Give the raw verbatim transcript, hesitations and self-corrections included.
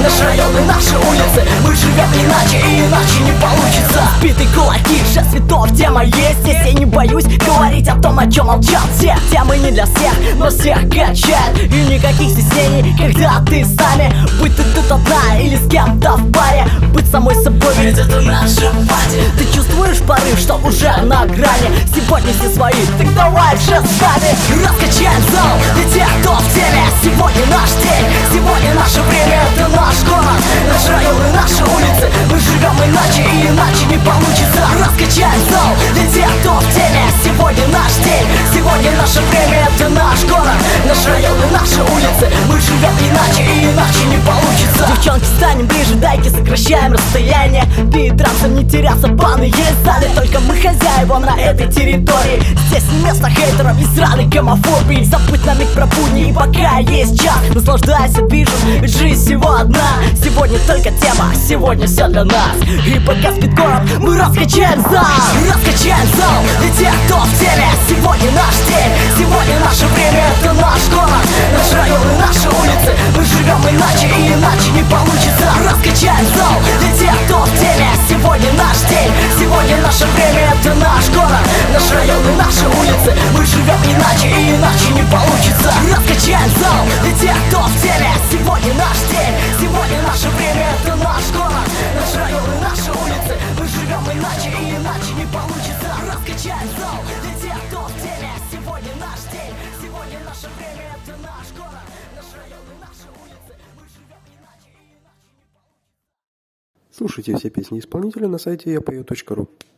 Наш район и наши улицы, мы живем иначе, и иначе не получится. Сбитые кулаки, шесть цветов, тема есть здесь. Я не боюсь говорить о том, о чем молчат все. Темы не для всех, но всех качает. И никаких стеснений, когда ты с нами. Будь ты тут одна или с кем-то в паре, быть самой собой, ведь это наша пати. Ты чувствуешь порыв, что уже на грани. Сегодня все свои, так давай же с нами. Раскачаем зал для тех, кто в теме. Сегодня наш день, сегодня наше время. Это наш город, наш район и наши улицы. Мы живем иначе, и иначе не получится. Раскачаем зал для тех, кто в теме. Сегодня наш день, сегодня наше время. Это наш город, наш район и наши улицы. Мы живем иначе, и иначе не получится. Девчонки, станем ближе, дайки, сокращаем расстояние. Перед трансом не теряться, баны есть в зале. Только мы хозяева на этой территории. Здесь не место хейтерам и сраной гомофобии. Забудь на миг про будни, и пока есть час, наслаждайся движем, ведь жизнь всего одна. Сегодня только тема, сегодня все для нас. И пока спит город, мы раскачаем зал. Раскачаем зал для тех, кто в теме. Сегодня наш день, сегодня наше время. Это наш город, наш район и наши улицы. Мы живем иначе, и иначе не получится. Раскачаем зал для тех, кто в теме. Сегодня наш день, сегодня наше время. Это наш город, наш район и наши улицы. Мы живем иначе, и иначе не получится. Раскачаем зал для тех, кто в теме. Сегодня наш день, сегодня наше время. Это наш город, наш район и наши улицы. Мы живем иначе, и иначе не получится. Раскачаем зал для тех, кто в теме. Сегодня наш день, сегодня наше время. Это наш город, наш район и наши улицы. Мы живем иначе, и иначе не получится. Слушайте все песни исполнителя на сайте я пою точка ру.